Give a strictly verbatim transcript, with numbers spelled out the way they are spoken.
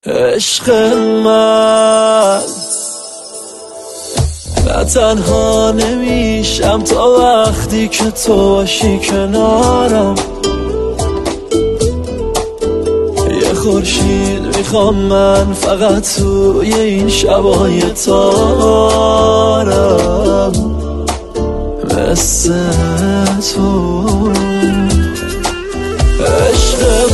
عشق من نه تنها نمیشم تا وقتی که تو باشی کنارم. یه خورشید میخوام من فقط توی این شبای تارم مثل تو. عشق